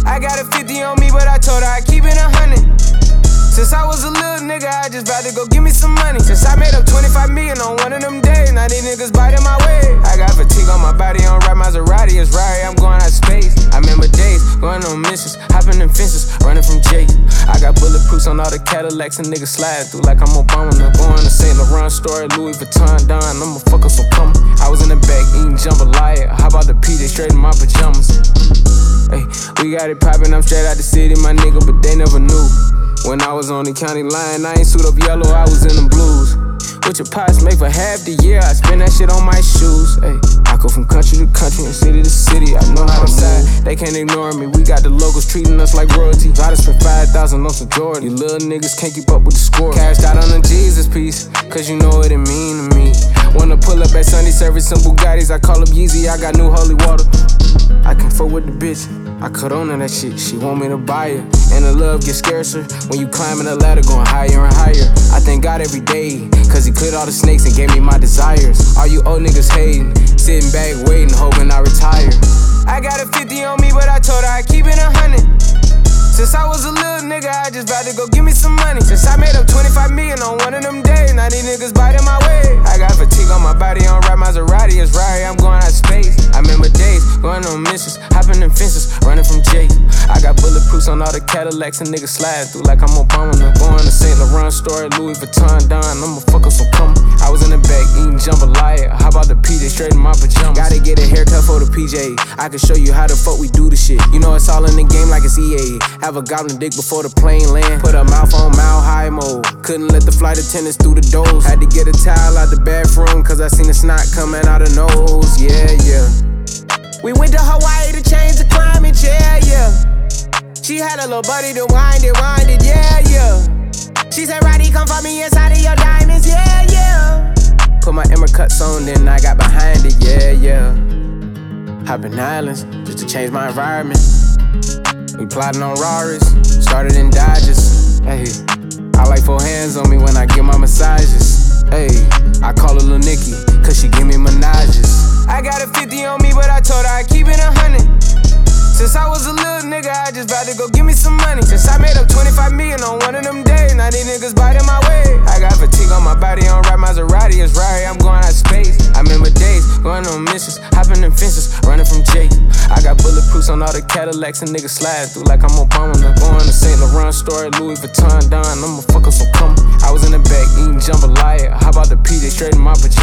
I got a 50 on me, but I told her I keep it 100. Since I was a little nigga, I just vowed to go give me some money. Since I made up 25 million on one of them days, now these niggas biting my way. I got fatigue on my body, on ride Maserati, it's Rari, I'm going out of space. I remember days, going on missions, hopping in fences, running from Jake. I got bulletproofs on all the Cadillacs and niggas slide through like I'm Obama. Now going to St. Laurent store, Louis Vuitton, Don, I'ma fuck up some cum. I was in the back eating jambalaya, how about the PJ straight in my pajamas? Hey, we got it poppin', I'm straight out the city, my nigga, but they never knew. When I was on the county line, I ain't suit up yellow, I was in them blues. What your pots make for half the year, I spend that shit on my shoes. Ay, I go from country to country and city to city, I know how to move. They can't ignore me, we got the locals treating us like royalty. I done spent 5,000 on some Jordan, you little niggas can't keep up with the score. Cashed out on the Jesus piece, cause you know what it mean to me. Wanna pull up at Sunday service in Bugattis, I call up Yeezy, I got new holy water. I can fuck with the bitch, I cut on to that shit, she want me to buy her. And the love gets scarcer when you climbing the ladder, going higher and higher. I thank God every day, cause he cleared all the snakes and gave me my desires. All you old niggas hating, sitting back waiting, hoping I retire. I got a 50 on me, but I told her I keep it 100. Since I was a little nigga, I just vowed to go give me some money. Since I made up 25 million on one of them days, now these niggas biting my way. I got fatigue on my body, on ride Maserati, it's Rari, I'm going out of space. I remember days, going on missions, hopping in fences, running from Jake. I got bulletproofs on all the Cadillacs and niggas slide through like I'm Obama. Now going to St. Laurent store, Louis Vuitton, Don, I'ma fuck up some cum. I was in the back eating jambalaya, how about the PJ straight in my pajamas? Gotta get a haircut for the PJ, I can show you how the fuck we do the shit. You know it's all in the game like it's EA. Have a goblin dick before the plane land. Put a mouth on mile high mode. Couldn't let the flight attendants through the doors. Had to get a towel out the bathroom, cause I seen the snot coming out of nose. Yeah, yeah. We went to Hawaii to change the climate, yeah, yeah. She had a little buddy to wind it, yeah, yeah. She said, Roddy, come for me inside of your diamonds, yeah, yeah. Put my Emma cuts on, then I got behind it, yeah, yeah. Hopping islands, just to change my environment. We plotting on Raris, started in Dodges. Hey, I like 4 hands on me when I get my massages. Hey, I call her Lil Nicky, cause she give me menages. I got a 50 on me, but I told her I keep it 100. Since I was a little nigga, I just vowed to go give me some money. Since I made up 25 million on one of them days, now these niggas biting my way. I got fatigue on my body, on ride Maserati, it's Rari, I'm going out of space. I remember days, going on missions, hopping in fences, running from Jake. I got bulletproofs on all the Cadillacs and niggas slide through like I'm Obama. Now going to St. Laurent store, Louis Vuitton, Don, I'ma fuck up some cum. I was in the back eating jambalaya, how about the PJ straight in my pajamas?